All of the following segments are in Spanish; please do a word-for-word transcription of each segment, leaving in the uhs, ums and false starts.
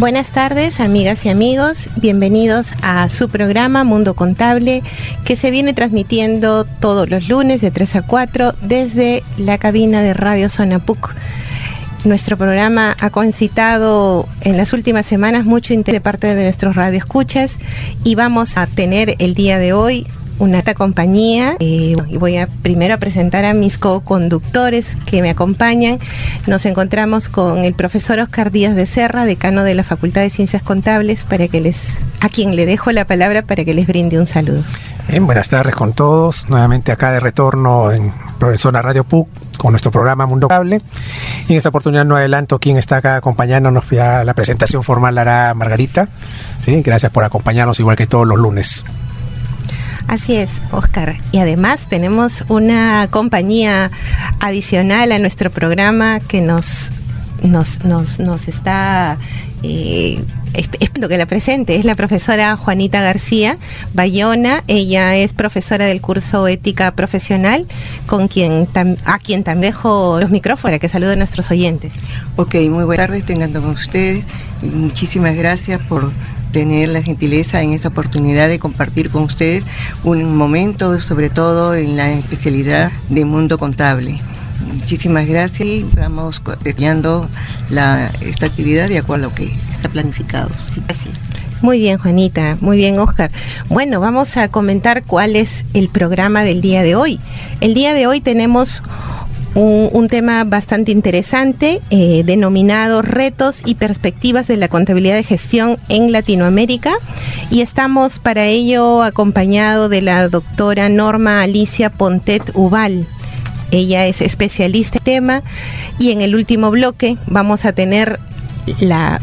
Buenas tardes, amigas y amigos. Bienvenidos a su programa Mundo Contable, que se viene transmitiendo todos los lunes de tres a cuatro desde la cabina de Radio Zona P U C. Nuestro programa ha concitado en las últimas semanas mucho interés de parte de nuestros radioescuchas y vamos a tener el día de hoy una alta compañía. Eh, voy a primero a presentar a mis co-conductores que me acompañan. Nos encontramos con el profesor Oscar Díaz Becerra, decano de la Facultad de Ciencias Contables, para que les, a quien le dejo la palabra para que les brinde un saludo. Bien, buenas tardes con todos. Nuevamente acá de retorno en Zona Radio P U C con nuestro programa Mundo Contable. Y en esta oportunidad no adelanto quién está acá acompañándonos. Ya la presentación formal la hará Margarita. ¿Sí? Gracias por acompañarnos igual que todos los lunes. Así es, Oscar. Y además tenemos una compañía adicional a nuestro programa que nos, nos, nos, nos está eh, esperando que la presente. Es la profesora Juanita García Bayona. Ella es profesora del curso Ética Profesional, con quien tam, a quien también dejo los micrófonos para que salude a nuestros oyentes. Ok, muy buenas tardes, tengan con ustedes. Muchísimas gracias por tener la gentileza en esta oportunidad de compartir con ustedes un momento, sobre todo en la especialidad de Mundo Contable. Muchísimas gracias y vamos detallando la, esta actividad de acuerdo a lo que está planificado. Sí, así. Muy bien, Juanita, muy bien, Oscar. Bueno, vamos a comentar cuál es el programa del día de hoy. El día de hoy tenemos Un, un tema bastante interesante eh, denominado Retos y Perspectivas de la Contabilidad de Gestión en Latinoamérica, y estamos para ello acompañado de la doctora Norma Alicia Pontet Ubal. Ella es especialista en el tema, y en el último bloque vamos a tener la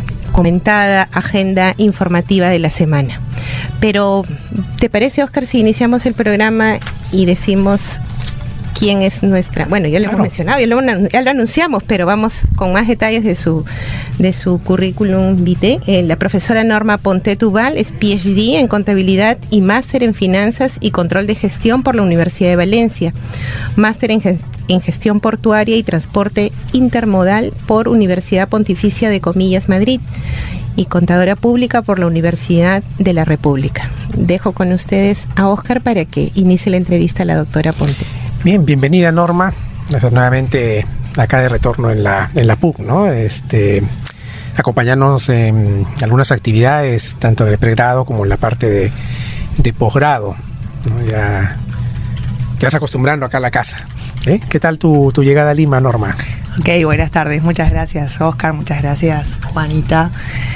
comentada agenda informativa de la semana. Pero, ¿te parece, Oscar, si iniciamos el programa y decimos quién es nuestra? Bueno, ya lo claro. hemos mencionado, ya lo, ya lo anunciamos, pero vamos con más detalles de su de su currículum vitae. Eh, la profesora Norma Pontet Ubal es P H D en Contabilidad y Máster en Finanzas y Control de Gestión por la Universidad de Valencia, Máster en, gest- en Gestión Portuaria y Transporte Intermodal por Universidad Pontificia de Comillas, Madrid, y Contadora Pública por la Universidad de la República. Dejo con ustedes a Oscar para que inicie la entrevista a la doctora Pontet. Bien, bienvenida Norma, estás nuevamente acá de retorno en la, en la P U C, ¿no? Este, acompañarnos en algunas actividades, tanto de pregrado como en la parte de, de posgrado, ¿no? Ya te vas acostumbrando acá a la casa. ¿Sí? ¿Qué tal tu, tu llegada a Lima, Norma? Ok, buenas tardes, muchas gracias Oscar, muchas gracias Juanita.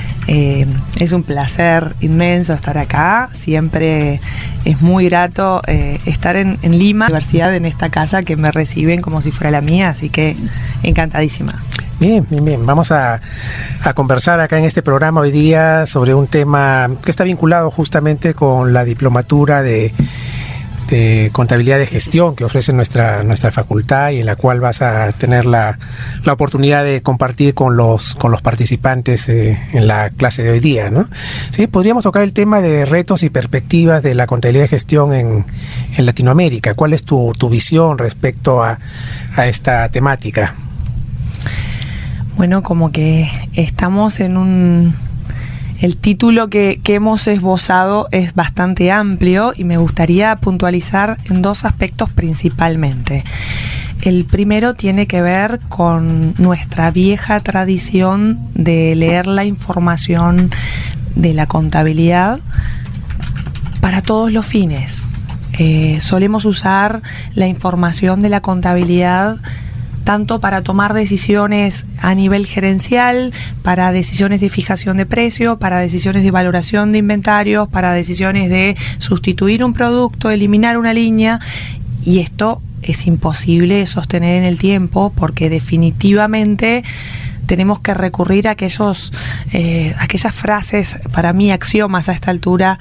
Eh, es un placer inmenso estar acá, siempre es muy grato eh, estar en, en Lima, universidad, en esta casa que me reciben como si fuera la mía, así que encantadísima. Bien, bien, bien. Vamos a, a conversar acá en este programa hoy día sobre un tema que está vinculado justamente con la diplomatura de de contabilidad de gestión que ofrece nuestra nuestra facultad, y en la cual vas a tener la, la oportunidad de compartir con los con los participantes eh, en la clase de hoy día, ¿no? Sí, podríamos tocar el tema de retos y perspectivas de la contabilidad de gestión en, en Latinoamérica. ¿Cuál es tu, tu visión respecto a, a esta temática? Bueno, como que estamos en un... El título que, que hemos esbozado es bastante amplio y me gustaría puntualizar en dos aspectos principalmente. El primero tiene que ver con nuestra vieja tradición de leer la información de la contabilidad para todos los fines. Eh, solemos usar la información de la contabilidad tanto para tomar decisiones a nivel gerencial, para decisiones de fijación de precio, para decisiones de valoración de inventarios, para decisiones de sustituir un producto, eliminar una línea, y esto es imposible sostener en el tiempo porque definitivamente tenemos que recurrir a aquellos, eh, aquellas frases, para mí axiomas a esta altura,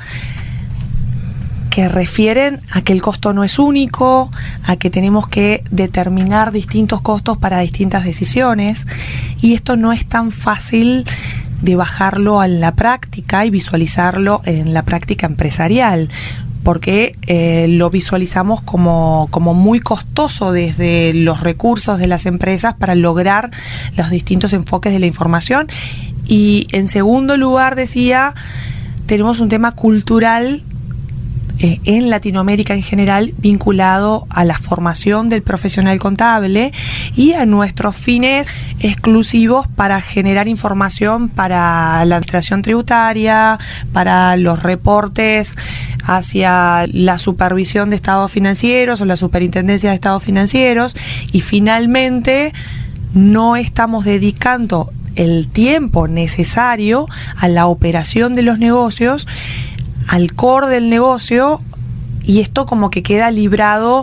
que refieren a que el costo no es único, a que tenemos que determinar distintos costos para distintas decisiones, y esto no es tan fácil de bajarlo a la práctica y visualizarlo en la práctica empresarial, porque eh, lo visualizamos como, como muy costoso desde los recursos de las empresas para lograr los distintos enfoques de la información. Y en segundo lugar, decía, tenemos un tema cultural Eh, en Latinoamérica en general, vinculado a la formación del profesional contable y a nuestros fines exclusivos para generar información para la administración tributaria, para los reportes hacia la supervisión de estados financieros o la superintendencia de estados financieros, y finalmente no estamos dedicando el tiempo necesario a la operación de los negocios, al core del negocio, y esto como que queda librado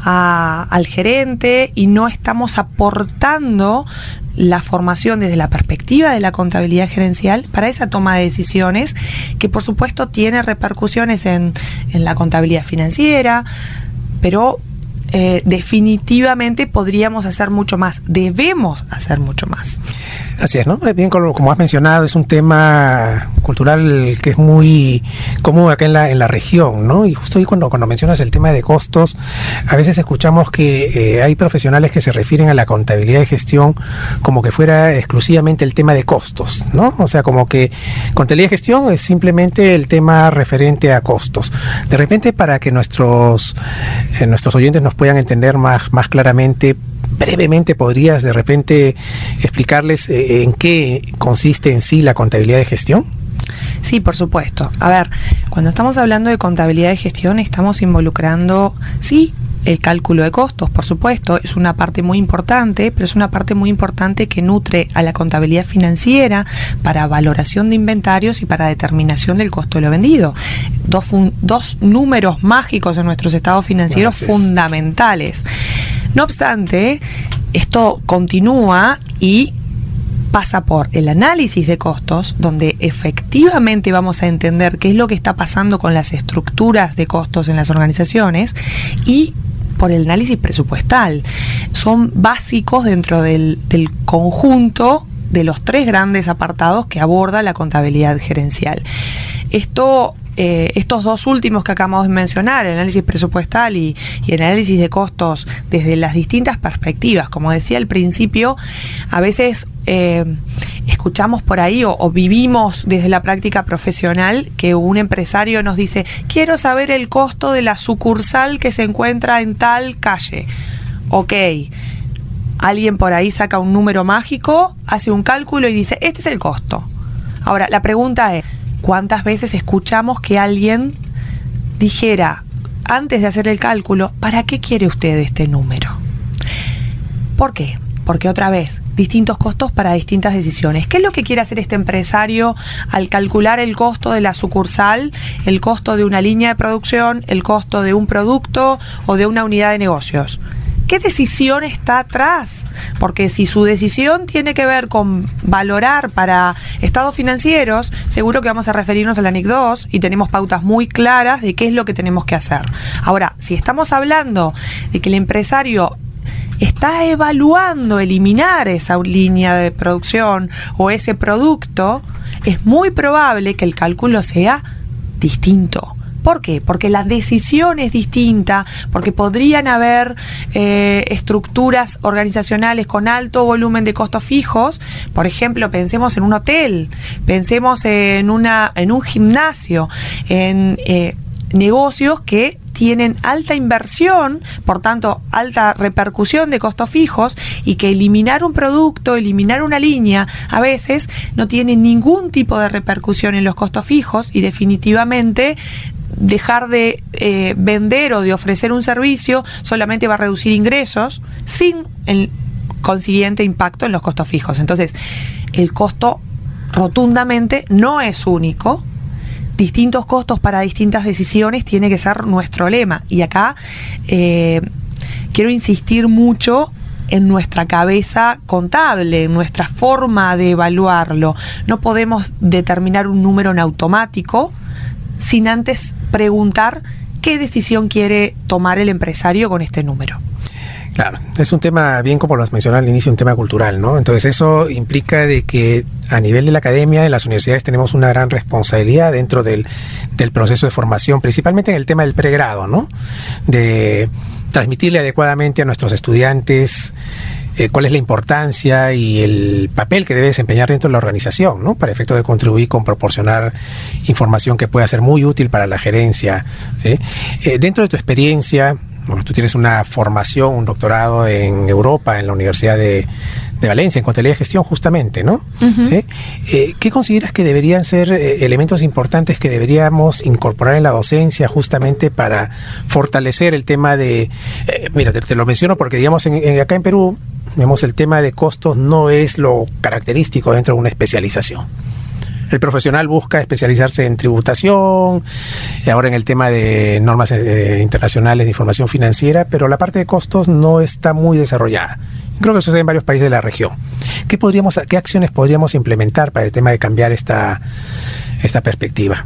a, al gerente, y no estamos aportando la formación desde la perspectiva de la contabilidad gerencial para esa toma de decisiones, que por supuesto tiene repercusiones en, en la contabilidad financiera, pero eh, definitivamente podríamos hacer mucho más, debemos hacer mucho más. Así es, ¿no? Bien, como, como has mencionado, es un tema cultural que es muy común acá en la, en la región, ¿no? Y justo ahí cuando, cuando mencionas el tema de costos, a veces escuchamos que eh, hay profesionales que se refieren a la contabilidad de gestión como que fuera exclusivamente el tema de costos, ¿no? O sea, como que contabilidad de gestión es simplemente el tema referente a costos. De repente, para que nuestros, eh, nuestros oyentes nos puedan entender más, más claramente, brevemente, ¿podrías de repente explicarles eh, en qué consiste en sí la contabilidad de gestión? Sí, por supuesto. A ver, cuando estamos hablando de contabilidad de gestión, estamos involucrando, sí, el cálculo de costos, por supuesto, es una parte muy importante, pero es una parte muy importante que nutre a la contabilidad financiera para valoración de inventarios y para determinación del costo de lo vendido. Dos, fun- dos números mágicos en nuestros estados financieros Gracias. fundamentales. No obstante, esto continúa y pasa por el análisis de costos, donde efectivamente vamos a entender qué es lo que está pasando con las estructuras de costos en las organizaciones, y por el análisis presupuestal. Son básicos dentro del, del conjunto de los tres grandes apartados que aborda la contabilidad gerencial. Esto Eh, estos dos últimos que acabamos de mencionar, el análisis presupuestal y, y el análisis de costos desde las distintas perspectivas, como decía al principio, a veces eh, escuchamos por ahí o, o vivimos desde la práctica profesional que un empresario nos dice: quiero saber el costo de la sucursal que se encuentra en tal calle. Ok, alguien por ahí saca un número mágico, hace un cálculo y dice: este es el costo. Ahora, la pregunta es: ¿cuántas veces escuchamos que alguien dijera, antes de hacer el cálculo, ¿para qué quiere usted este número? ¿Por qué? Porque otra vez, distintos costos para distintas decisiones. ¿Qué es lo que quiere hacer este empresario al calcular el costo de la sucursal, el costo de una línea de producción, el costo de un producto o de una unidad de negocios? ¿Qué decisión está atrás? Porque si su decisión tiene que ver con valorar para estados financieros, seguro que vamos a referirnos a la N I C dos y tenemos pautas muy claras de qué es lo que tenemos que hacer. Ahora, si estamos hablando de que el empresario está evaluando eliminar esa línea de producción o ese producto, es muy probable que el cálculo sea distinto. ¿Por qué? Porque la decisión es distinta, porque podrían haber eh, estructuras organizacionales con alto volumen de costos fijos. Por ejemplo, pensemos en un hotel, pensemos en, una, en un gimnasio, en eh, negocios que tienen alta inversión, por tanto alta repercusión de costos fijos, y que eliminar un producto, eliminar una línea, a veces no tiene ningún tipo de repercusión en los costos fijos, y definitivamente dejar de eh, vender o de ofrecer un servicio solamente va a reducir ingresos sin el consiguiente impacto en los costos fijos. Entonces, el costo rotundamente no es único. Distintos costos para distintas decisiones tiene que ser nuestro lema. Y acá eh, quiero insistir mucho en nuestra cabeza contable, en nuestra forma de evaluarlo. No podemos determinar un número en automático sin antes preguntar qué decisión quiere tomar el empresario con este número. Claro, es un tema, bien como lo has mencionado al inicio, un tema cultural, ¿no? Entonces eso implica de que a nivel de la academia, en las universidades, tenemos una gran responsabilidad dentro del, del proceso de formación, principalmente en el tema del pregrado, ¿no? De transmitirle adecuadamente a nuestros estudiantes eh, cuál es la importancia y el papel que debe desempeñar dentro de la organización, ¿no? Para efecto de contribuir con proporcionar información que pueda ser muy útil para la gerencia, ¿sí? Eh, dentro de tu experiencia, bueno, tú tienes una formación, un doctorado en Europa, en la Universidad de, de Valencia, en contabilidad y gestión justamente, ¿no? Uh-huh. ¿Sí? Eh, ¿Qué consideras que deberían ser eh, elementos importantes que deberíamos incorporar en la docencia justamente para fortalecer el tema de... Eh, mira, te, te lo menciono porque, digamos, en, en, acá en Perú, digamos, el tema de costos no es lo característico dentro de una especialización. El profesional busca especializarse en tributación, y ahora en el tema de normas eh, internacionales de información financiera, pero la parte de costos no está muy desarrollada. Creo que sucede en varios países de la región. ¿Qué podríamos, qué acciones podríamos implementar para el tema de cambiar esta, esta perspectiva?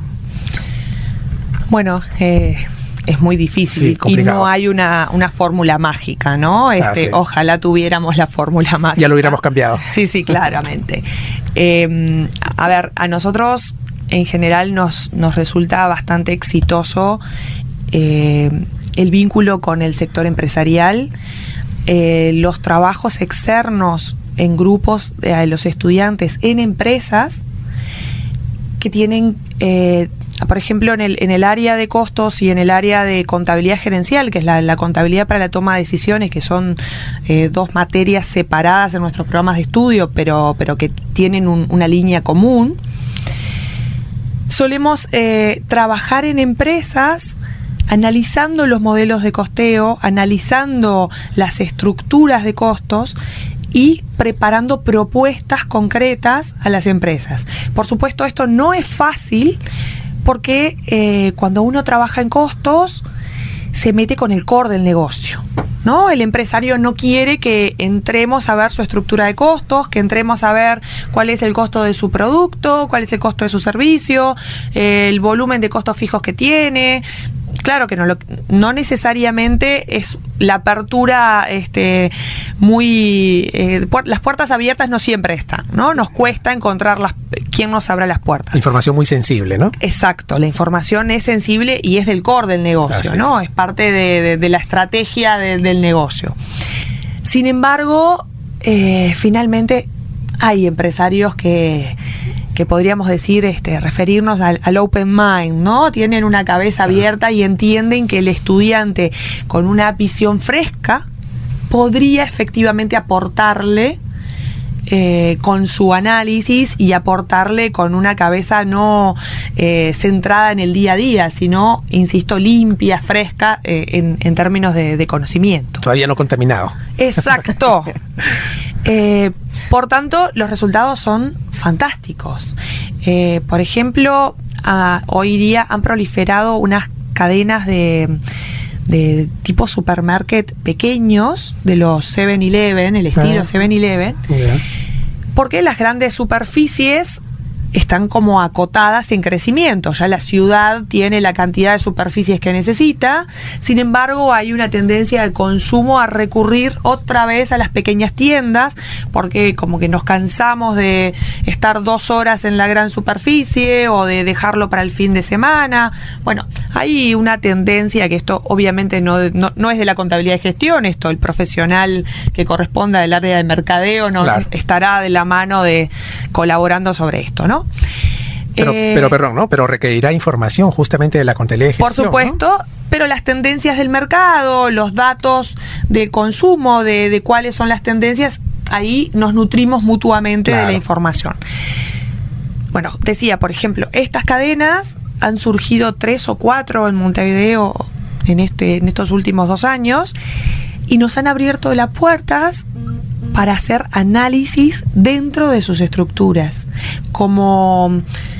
Bueno, eh, es muy difícil, sí, y no hay una, una fórmula mágica, ¿no? Este, ojalá tuviéramos la fórmula mágica. Ya lo hubiéramos cambiado. Sí, sí, claramente. Eh, a ver, a nosotros en general nos, nos resulta bastante exitoso eh, el vínculo con el sector empresarial, eh, los trabajos externos en grupos de los estudiantes en empresas que tienen, eh, por ejemplo, en el, en el área de costos y en el área de contabilidad gerencial, que es la, la contabilidad para la toma de decisiones, que son eh, dos materias separadas en nuestros programas de estudio, pero, pero que tienen un, una línea común. Solemos eh, trabajar en empresas analizando los modelos de costeo, analizando las estructuras de costos y preparando propuestas concretas a las empresas. Por supuesto, esto no es fácil porque eh, cuando uno trabaja en costos se mete con el core del negocio, ¿no? El empresario no quiere que entremos a ver su estructura de costos, que entremos a ver cuál es el costo de su producto, cuál es el costo de su servicio, eh, el volumen de costos fijos que tiene. Claro que no, lo, no necesariamente es la apertura este, muy... Eh, pu- las puertas abiertas no siempre están, ¿no? Nos cuesta encontrar las, quién nos abra las puertas. Información muy sensible, ¿no? Exacto, la información es sensible y es del core del negocio, Así ¿no? Es, es parte de, de, de la estrategia de, del negocio. Sin embargo, eh, finalmente hay empresarios que... que podríamos decir, este, referirnos al, al open mind, ¿no? Tienen una cabeza abierta y entienden que el estudiante con una visión fresca podría efectivamente aportarle eh, con su análisis y aportarle con una cabeza no eh, centrada en el día a día, sino, insisto, limpia, fresca eh, en, en términos de, de conocimiento. Todavía no contaminado. Exacto. eh, por tanto, los resultados son fantásticos. Eh, por ejemplo, a, hoy día han proliferado unas cadenas de, de tipo supermarket pequeños, de los seven eleven, el estilo ah. seven eleven, yeah. Porque las grandes superficies están como acotadas en crecimiento. Ya la ciudad tiene la cantidad de superficies que necesita, sin embargo hay una tendencia del consumo a recurrir otra vez a las pequeñas tiendas, porque como que nos cansamos de estar dos horas en la gran superficie o de dejarlo para el fin de semana. Bueno, hay una tendencia que esto obviamente no, no, no es de la contabilidad de gestión, esto el profesional que corresponda del área de mercadeo no claro. estará de la mano de colaborando sobre esto, ¿no? Pero, eh, pero, perdón, ¿no? Pero requerirá información justamente de la contabilidad de gestión. Por supuesto, ¿no? Pero las tendencias del mercado, los datos de consumo, de, de cuáles son las tendencias, ahí nos nutrimos mutuamente claro. de la información. Bueno, decía, por ejemplo, estas cadenas han surgido tres o cuatro en Montevideo en, este, en estos últimos dos años y nos han abierto las puertas para hacer análisis dentro de sus estructuras, como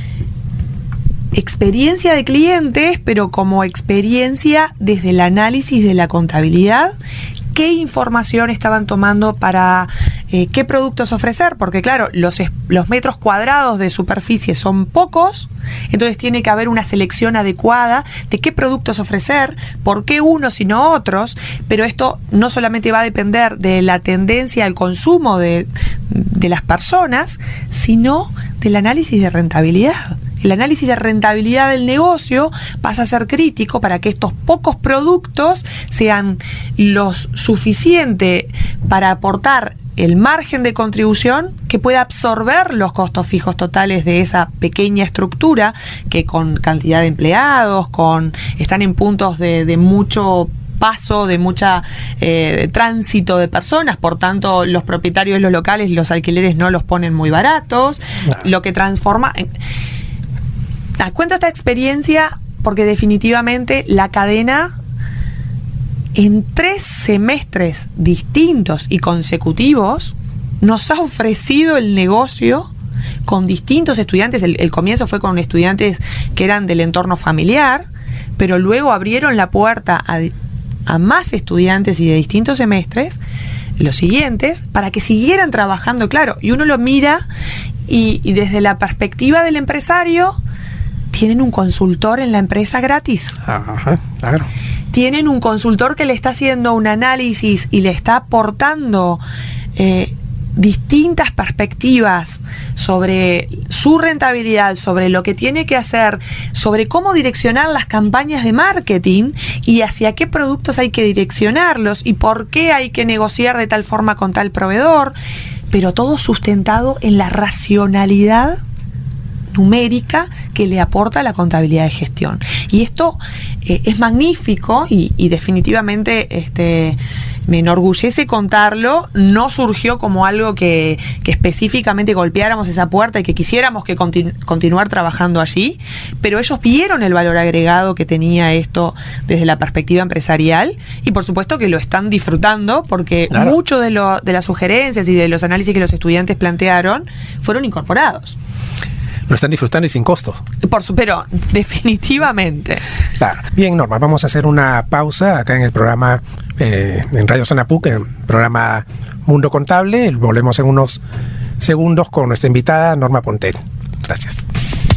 experiencia de clientes, pero como experiencia desde el análisis de la contabilidad. ¿Qué información estaban tomando para eh, qué productos ofrecer? Porque claro, los, los metros cuadrados de superficie son pocos, entonces tiene que haber una selección adecuada de qué productos ofrecer, por qué unos y no otros, pero esto no solamente va a depender de la tendencia al consumo de, de las personas, sino del análisis de rentabilidad. El análisis de rentabilidad del negocio pasa a ser crítico para que estos pocos productos sean los suficientemente para aportar el margen de contribución que pueda absorber los costos fijos totales de esa pequeña estructura que con cantidad de empleados, con están en puntos de, de mucho paso, de mucha eh, de tránsito de personas, por tanto los propietarios de los locales, los alquileres no los ponen muy baratos, no. Lo que transforma... En, ah, cuento esta experiencia porque definitivamente la cadena en tres semestres distintos y consecutivos nos ha ofrecido el negocio con distintos estudiantes. El, el comienzo fue con estudiantes que eran del entorno familiar, pero luego abrieron la puerta a, a más estudiantes y de distintos semestres, los siguientes, para que siguieran trabajando, claro. Y uno lo mira y, y desde la perspectiva del empresario, tienen un consultor en la empresa gratis. Ajá, claro. Tienen un consultor que le está haciendo un análisis y le está aportando eh, distintas perspectivas sobre su rentabilidad, sobre lo que tiene que hacer, sobre cómo direccionar las campañas de marketing y hacia qué productos hay que direccionarlos y por qué hay que negociar de tal forma con tal proveedor, pero todo sustentado en la racionalidad numérica que le aporta la contabilidad de gestión. Y esto eh, es magnífico y, y definitivamente este, me enorgullece contarlo. No surgió como algo que, que específicamente golpeáramos esa puerta y que quisiéramos que continu- continuar trabajando allí, pero ellos vieron el valor agregado que tenía esto desde la perspectiva empresarial y por supuesto que lo están disfrutando porque claro. mucho de, lo, de las sugerencias y de los análisis que los estudiantes plantearon fueron incorporados. Lo están disfrutando y sin costos. Por su, pero definitivamente. Claro. Bien, Norma, vamos a hacer una pausa acá en el programa, eh, en Radio Zona P U C, en el programa Mundo Contable. Volvemos en unos segundos con nuestra invitada, Norma Pontel. Gracias.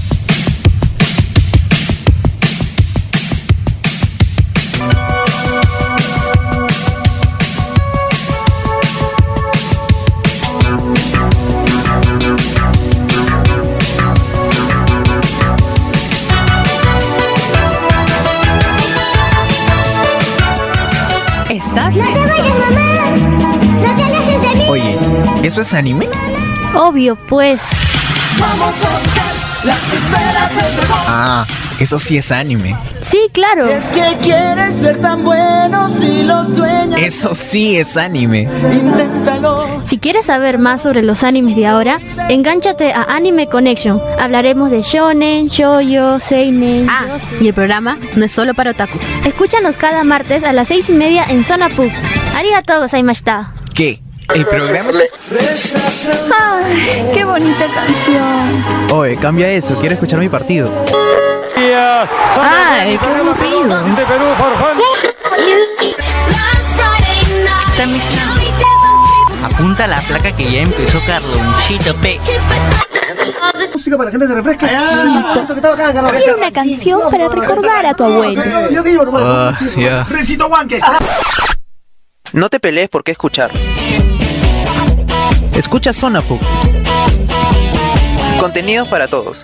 ¿Estás? ¡No te vayas, mamá! ¡No te alejes de mí! Oye, ¿eso es anime? Obvio, pues. Vamos a buscar las esferas del dragón. Ah, eso sí es anime. Sí, claro. Es que quieres ser tan bueno si lo sueñas. Eso sí es anime. Inténtalo. Si quieres saber más sobre los animes de ahora, engánchate a Anime Connection. Hablaremos de shonen, shoujo, seinen. Ah, y el programa no es solo para otakus. Escúchanos cada martes a las seis y media en Zona P U C. Arigatou gozaimashita. ¿Qué? ¿El programa? Ay, qué bonita canción. Oye, cambia eso, quiero escuchar mi partido. Ay, qué aburrido. Apunta la placa que ya empezó Carlonchito P. Música para que la gente se refresque. Quiero una canción para recordar a tu abuelo. Uh, yeah. No te pelees por qué escuchar. Escucha Zona P U C. Contenidos para todos.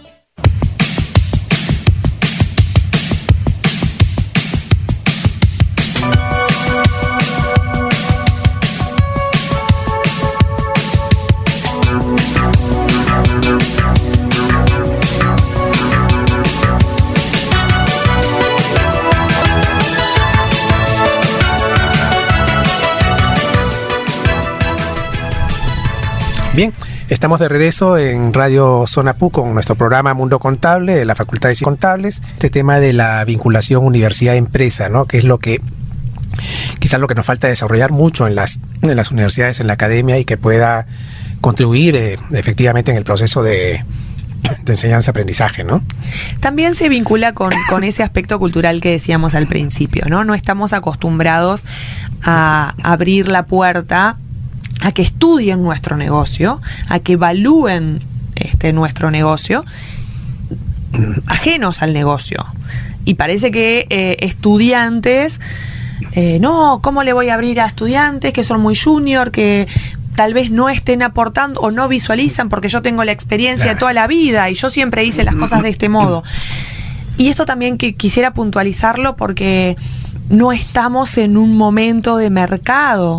Bien, estamos de regreso en Radio Zona P U con nuestro programa Mundo Contable de la Facultad de Ciencias Contables. Este tema de la vinculación universidad-empresa, ¿no? Que es lo que quizás lo que nos falta desarrollar mucho en las, en las universidades, en la academia y que pueda contribuir eh, efectivamente en el proceso de, de enseñanza-aprendizaje, ¿no? También se vincula con, con ese aspecto cultural que decíamos al principio, ¿no? No estamos acostumbrados a abrir la puerta a que estudien nuestro negocio, a que evalúen este nuestro negocio, ajenos al negocio. Y parece que eh, estudiantes, eh, no, ¿cómo le voy a abrir a estudiantes que son muy junior, que tal vez no estén aportando o no visualizan porque yo tengo la experiencia de toda la vida y yo siempre hice las cosas de este modo? Y esto también que quisiera puntualizarlo porque no estamos en un momento de mercado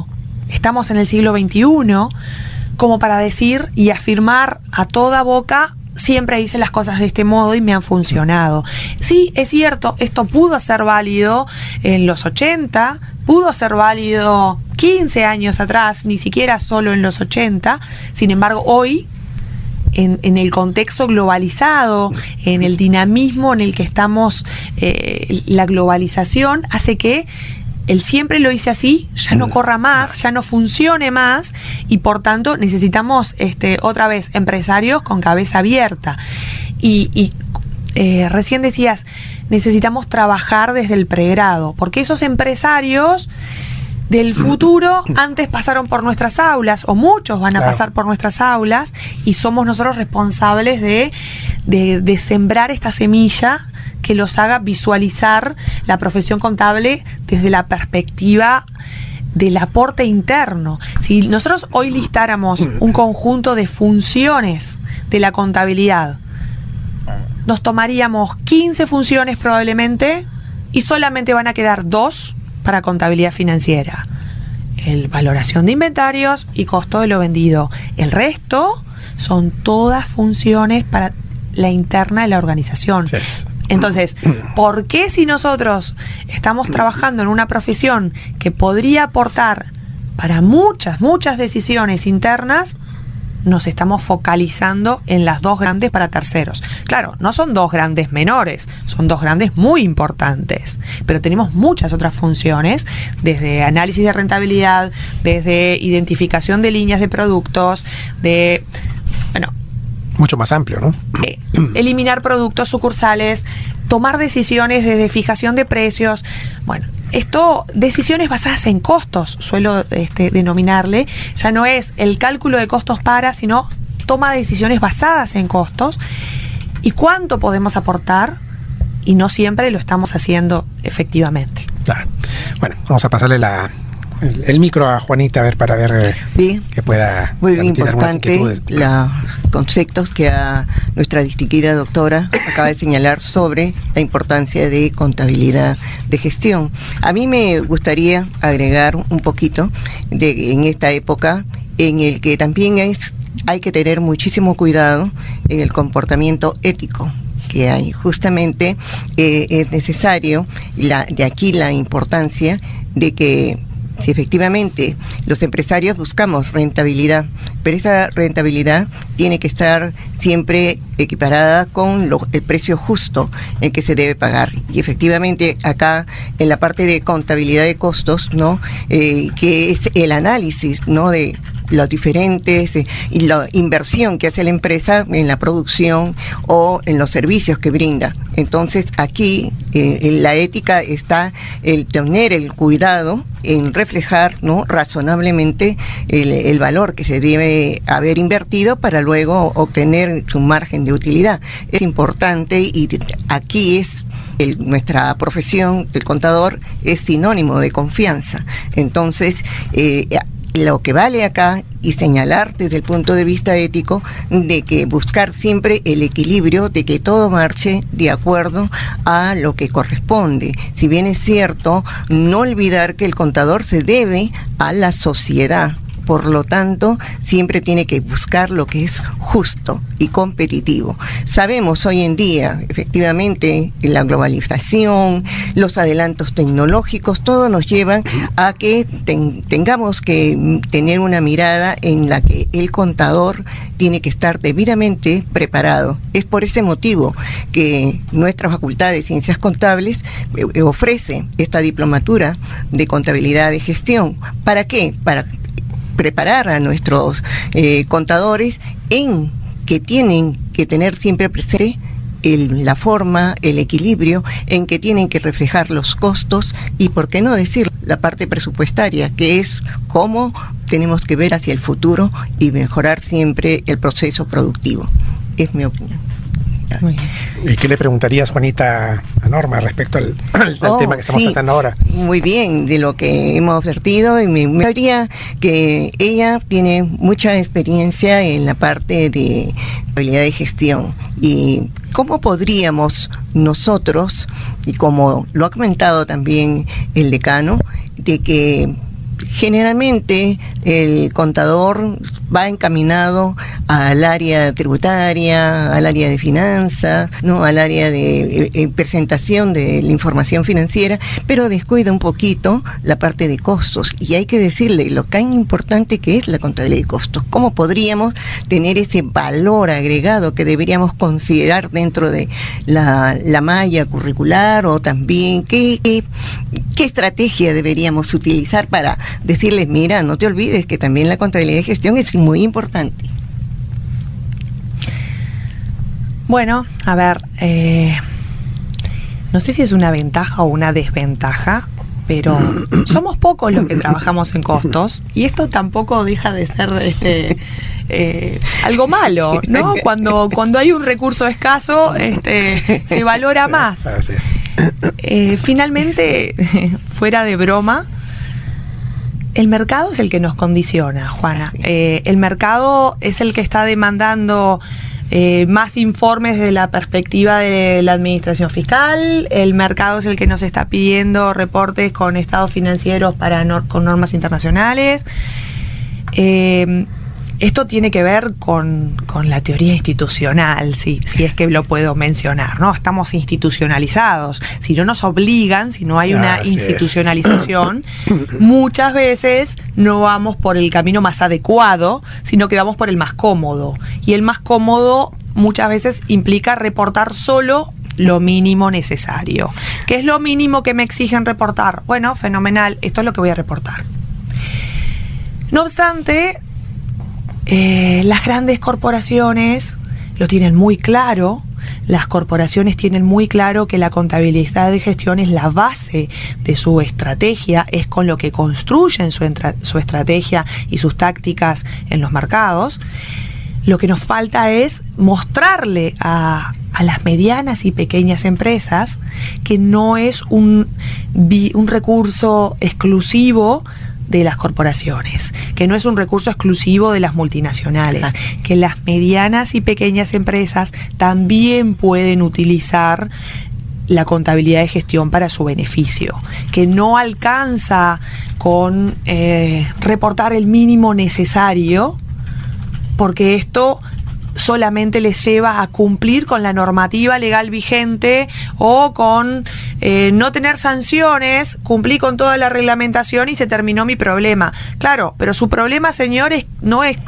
estamos en el siglo veintiuno como para decir y afirmar a toda boca: siempre hice las cosas de este modo y me han funcionado. Sí, es cierto, esto pudo ser válido en los ochenta, pudo ser válido quince años atrás, ni siquiera solo en los ochenta. Sin embargo, hoy, en, en el contexto globalizado, en el dinamismo en el que estamos, eh, la globalización hace que el siempre lo hice así ya no corra más, ya no funcione más, y por tanto necesitamos este otra vez empresarios con cabeza abierta. Y, y eh, recién decías, necesitamos trabajar desde el pregrado, porque esos empresarios del futuro antes pasaron por nuestras aulas, o muchos van a claro. pasar por nuestras aulas, y somos nosotros responsables de, de, de sembrar esta semilla que los haga visualizar la profesión contable desde la perspectiva del aporte interno. Si nosotros hoy listáramos un conjunto de funciones de la contabilidad, nos tomaríamos quince funciones probablemente, y solamente van a quedar dos para contabilidad financiera: el valoración de inventarios y costo de lo vendido. El resto son todas funciones para la interna de la organización. Yes. Entonces, ¿por qué si nosotros estamos trabajando en una profesión que podría aportar para muchas, muchas decisiones internas, nos estamos focalizando en las dos grandes para terceros? Claro, no son dos grandes menores, son dos grandes muy importantes, pero tenemos muchas otras funciones, desde análisis de rentabilidad, desde identificación de líneas de productos, de, bueno... mucho más amplio, ¿no? Eh, eliminar productos sucursales, tomar decisiones desde fijación de precios. Bueno, esto, decisiones basadas en costos, suelo este, denominarle. Ya no es el cálculo de costos para, sino toma de decisiones basadas en costos. ¿Y cuánto podemos aportar? Y no siempre lo estamos haciendo efectivamente. Claro. Bueno, vamos a pasarle la... El, el micro a Juanita, a ver, para ver bien, que pueda muy importante los conceptos que a nuestra distinguida doctora acaba de señalar sobre la importancia de contabilidad de gestión. A mí me gustaría agregar un poquito de en esta época en el que también es, hay que tener muchísimo cuidado en el comportamiento ético que hay. Justamente eh, es necesario, la, de aquí la importancia de que si efectivamente los empresarios buscamos rentabilidad, pero esa rentabilidad tiene que estar siempre equiparada con lo, el precio justo en que se debe pagar. Y efectivamente acá en la parte de contabilidad de costos, ¿no? Eh, que es el análisis, ¿no? de los diferentes eh, y la inversión que hace la empresa en la producción o en los servicios que brinda. Entonces aquí eh, en la ética está el tener el cuidado en reflejar, ¿no? razonablemente el, el valor que se debe haber invertido para luego obtener su margen de utilidad. Es importante, y aquí es el, nuestra profesión, el contador, es sinónimo de confianza. Entonces, eh, lo que vale acá y señalar desde el punto de vista ético de que buscar siempre el equilibrio de que todo marche de acuerdo a lo que corresponde. Si bien es cierto, no olvidar que el contador se debe a la sociedad. Por lo tanto, siempre tiene que buscar lo que es justo y competitivo. Sabemos hoy en día, efectivamente, la globalización, los adelantos tecnológicos, todo nos llevan a que ten, tengamos que tener una mirada en la que el contador tiene que estar debidamente preparado. Es por ese motivo que nuestra Facultad de Ciencias Contables eh, ofrece esta diplomatura de contabilidad de gestión. ¿Para qué? Para preparar a nuestros eh, contadores en que tienen que tener siempre presente el, la forma, el equilibrio en que tienen que reflejar los costos y, por qué no decir, la parte presupuestaria, que es cómo tenemos que ver hacia el futuro y mejorar siempre el proceso productivo. Es mi opinión. ¿Y qué le preguntarías, Juanita, a Norma respecto al, al, al oh, tema que estamos sí, tratando ahora? Muy bien, de lo que hemos advertido, y me gustaría que ella tiene mucha experiencia en la parte de habilidad de gestión. Y cómo podríamos nosotros, y como lo ha comentado también el decano, de que Generalmente el contador va encaminado al área tributaria, al área de finanzas, ¿no? Al área de eh, presentación de la información financiera, pero descuida un poquito la parte de costos. Y hay que decirle lo tan importante que es la contabilidad de costos. ¿Cómo podríamos tener ese valor agregado que deberíamos considerar dentro de la, la malla curricular? O también qué, qué, qué estrategia deberíamos utilizar para decirles, mira, no te olvides que también la contabilidad de gestión es muy importante. Bueno, a ver, eh, no sé si es una ventaja o una desventaja, pero somos pocos los que trabajamos en costos y esto tampoco deja de ser este eh, algo malo, ¿no? Cuando cuando hay un recurso escaso, este se valora más. Eh, finalmente, fuera de broma, el mercado es el que nos condiciona, Juana. Eh, el mercado es el que está demandando Eh, más informes desde la perspectiva de la administración fiscal. El mercado es el que nos está pidiendo reportes con estados financieros para nor- con normas internacionales. Eh, esto tiene que ver con, con la teoría institucional, si, si es que lo puedo mencionar, ¿no? Estamos institucionalizados. Si no nos obligan, si no hay una Así institucionalización, muchas veces no vamos por el camino más adecuado, sino que vamos por el más cómodo. Y el más cómodo muchas veces implica reportar solo lo mínimo necesario. ¿Qué es lo mínimo que me exigen reportar? Bueno, fenomenal, esto es lo que voy a reportar. No obstante, Eh, las grandes corporaciones lo tienen muy claro, las corporaciones tienen muy claro que la contabilidad de gestión es la base de su estrategia, es con lo que construyen su, entra- su estrategia y sus tácticas en los mercados. Lo que nos falta es mostrarle a, a las medianas y pequeñas empresas que no es un, un recurso exclusivo de las corporaciones, que no es un recurso exclusivo de las multinacionales, Ajá. que las medianas y pequeñas empresas también pueden utilizar la contabilidad de gestión para su beneficio, que no alcanza con eh, reportar el mínimo necesario, porque esto solamente les lleva a cumplir con la normativa legal vigente o con eh, no tener sanciones, cumplí con toda la reglamentación y se terminó mi problema. Claro, pero su problema, señores, no es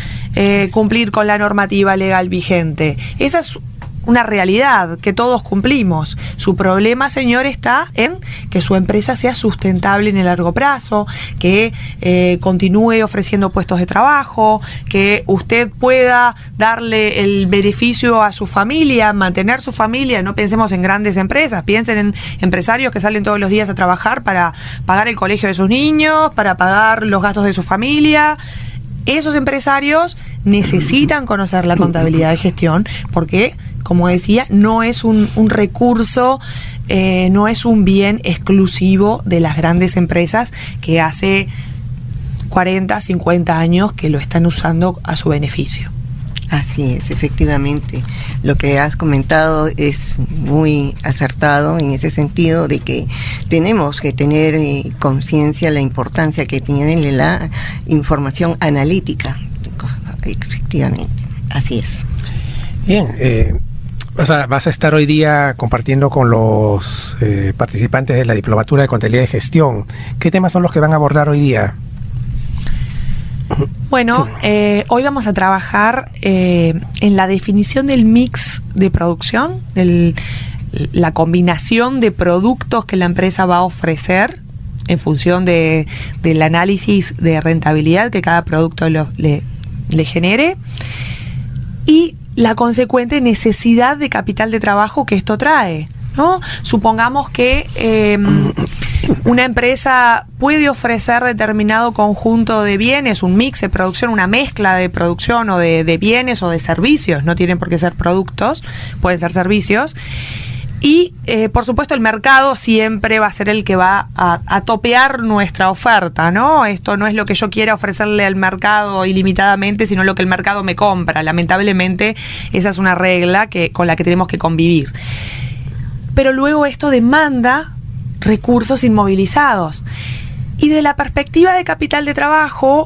eh, cumplir con la normativa legal vigente. Esa es una realidad que todos cumplimos. Su problema, señor, está en que su empresa sea sustentable en el largo plazo, que eh, continúe ofreciendo puestos de trabajo, que usted pueda darle el beneficio a su familia, mantener su familia. No pensemos en grandes empresas, piensen en empresarios que salen todos los días a trabajar para pagar el colegio de sus niños, para pagar los gastos de su familia. Esos empresarios necesitan conocer la contabilidad de gestión porque, como decía, no es un, un recurso, eh, no es un bien exclusivo de las grandes empresas que hace cuarenta, cincuenta años que lo están usando a su beneficio. Así es, efectivamente. Lo que has comentado es muy acertado en ese sentido de que tenemos que tener eh, conciencia de la importancia que tiene la información analítica. Efectivamente, así es. Bien, eh, vas, a, vas a estar hoy día compartiendo con los eh, participantes de la Diplomatura de Contabilidad de Gestión. ¿Qué temas son los que van a abordar hoy día? Bueno, eh, hoy vamos a trabajar eh, en la definición del mix de producción, del, la combinación de productos que la empresa va a ofrecer en función de, del análisis de rentabilidad que cada producto lo, le, le genere y la consecuente necesidad de capital de trabajo que esto trae, ¿no? Supongamos que eh, una empresa puede ofrecer determinado conjunto de bienes, un mix de producción, una mezcla de producción o de, de bienes o de servicios, no tienen por qué ser productos, pueden ser servicios. Y, eh, por supuesto, el mercado siempre va a ser el que va a, a topear nuestra oferta, ¿no? Esto no es lo que yo quiera ofrecerle al mercado ilimitadamente, sino lo que el mercado me compra. Lamentablemente, esa es una regla que, con la que tenemos que convivir. Pero luego esto demanda recursos inmovilizados. Y de la perspectiva de capital de trabajo,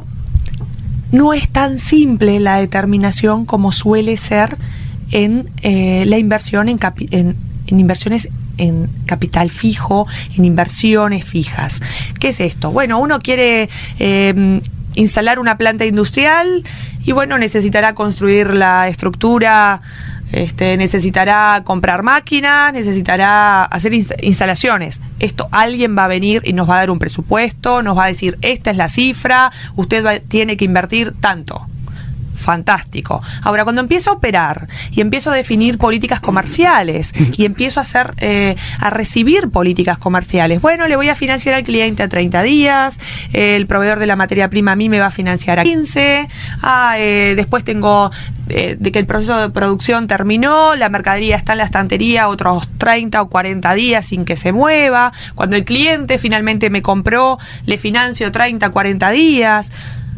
no es tan simple la determinación como suele ser en eh, la inversión en, capi- en, en inversiones en capital fijo, en inversiones fijas. ¿Qué es esto? Bueno, uno quiere eh, instalar una planta industrial y bueno, necesitará construir la estructura, este, necesitará comprar máquinas, necesitará hacer inst- instalaciones. Esto alguien va a venir y nos va a dar un presupuesto, nos va a decir, esta es la cifra, usted va, tiene que invertir tanto. Fantástico. Ahora, cuando empiezo a operar y empiezo a definir políticas comerciales y empiezo a hacer, eh, a recibir políticas comerciales, bueno, le voy a financiar al cliente a treinta días, eh, el proveedor de la materia prima a mí me va a financiar a quince, ah, eh, después tengo eh, de que el proceso de producción terminó, la mercadería está en la estantería otros treinta o cuarenta días sin que se mueva, cuando el cliente finalmente me compró, le financio treinta, cuarenta días.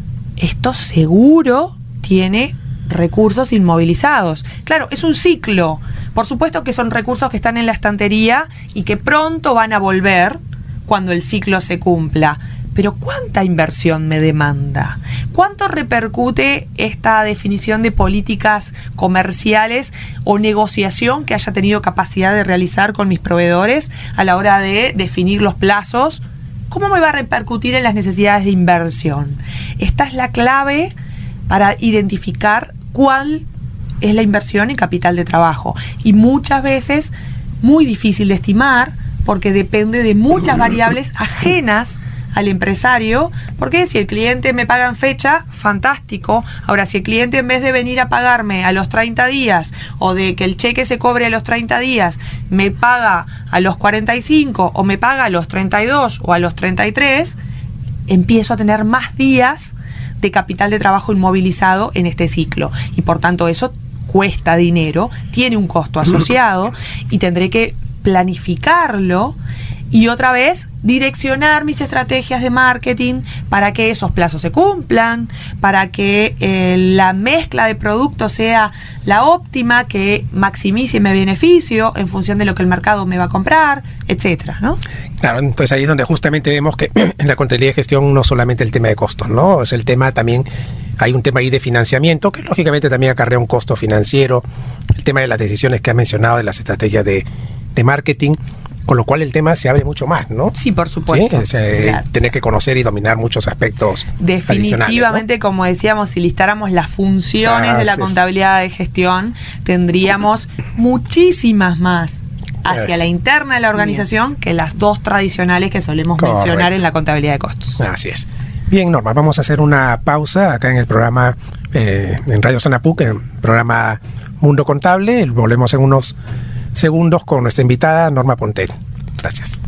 Esto seguro tiene recursos inmovilizados. Claro, es un ciclo. Por supuesto que son recursos que están en la estantería y que pronto van a volver cuando el ciclo se cumpla. Pero ¿cuánta inversión me demanda? ¿Cuánto repercute esta definición de políticas comerciales o negociación que haya tenido capacidad de realizar con mis proveedores a la hora de definir los plazos? ¿Cómo me va a repercutir en las necesidades de inversión? Esta es la clave para identificar cuál es la inversión en capital de trabajo. Y muchas veces muy difícil de estimar porque depende de muchas variables ajenas al empresario, porque si el cliente me paga en fecha, fantástico. Ahora, si el cliente en vez de venir a pagarme a los treinta días o de que el cheque se cobre a los treinta días, me paga a los cuarenta y cinco o me paga a los treinta y dos o a los treinta y tres, empiezo a tener más días de capital de trabajo inmovilizado en este ciclo y por tanto eso cuesta dinero, tiene un costo asociado y tendré que planificarlo y otra vez direccionar mis estrategias de marketing para que esos plazos se cumplan, para que eh, la mezcla de productos sea la óptima, que maximice mi beneficio en función de lo que el mercado me va a comprar, etcétera, ¿no? Claro, entonces ahí es donde justamente vemos que en la contabilidad de gestión no solamente el tema de costos, ¿no? Es el tema también, hay un tema ahí de financiamiento que lógicamente también acarrea un costo financiero, el tema de las decisiones que ha mencionado, de las estrategias de, de marketing, con lo cual el tema se abre mucho más, ¿no? Sí, por supuesto. ¿Sí? Es, eh, claro. Tener que conocer y dominar muchos aspectos definitivamente, ¿no? Como decíamos, si listáramos las funciones ah, de la sí, contabilidad de gestión, tendríamos muchísimas más hacia es. la interna de la organización Bien. que las dos tradicionales que solemos Correcto. mencionar en la contabilidad de costos. Así es. Bien, Norma, vamos a hacer una pausa acá en el programa, eh, en Radio Zona P U C, en el programa Mundo Contable. Volvemos en unos segundos con nuestra invitada Norma Pontel. Gracias.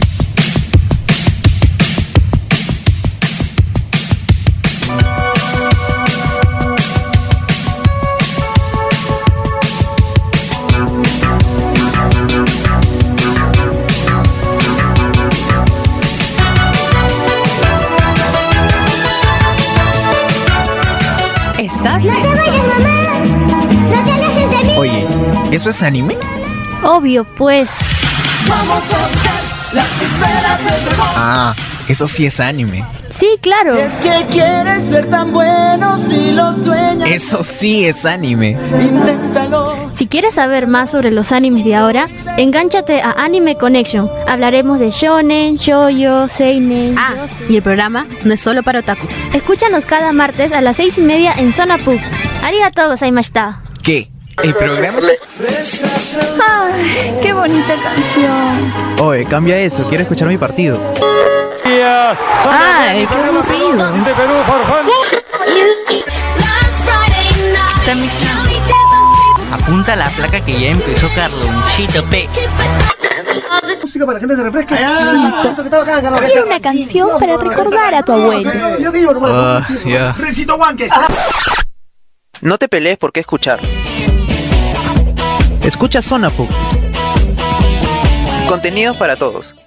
¿Estás? ¡No te vayas, mamá! ¡No te alejes de mí! Oye, ¿eso es anime? Obvio, pues. Vamos a buscar las esferas del dragón. Ah, eso sí es anime. Sí, claro. Es que quieres ser tan bueno si lo sueñas. Eso sí es anime. Inténtalo. Si quieres saber más sobre los animes de ahora, engánchate a Anime Connection. Hablaremos de shonen, shoujo, seinen. Ah, yosei. Y el programa no es solo para otakus. Escúchanos cada martes a las seis y media en Zona P U C. Arigatou gozaimashita. ¿Qué? ¿El programa? Ay, qué bonita canción. Oye, cambia eso, quiero escuchar mi partido. Ay, qué aburrido. De Perú, por favor. Apunta la placa que ya empezó Carlonchito P. Música para que la gente se refresque. Quiero una canción para recordar a tu abuelo. Uh, yeah. Recito Huanques. No te pelees por qué escuchar. Escucha Zona P U C. Contenidos para todos.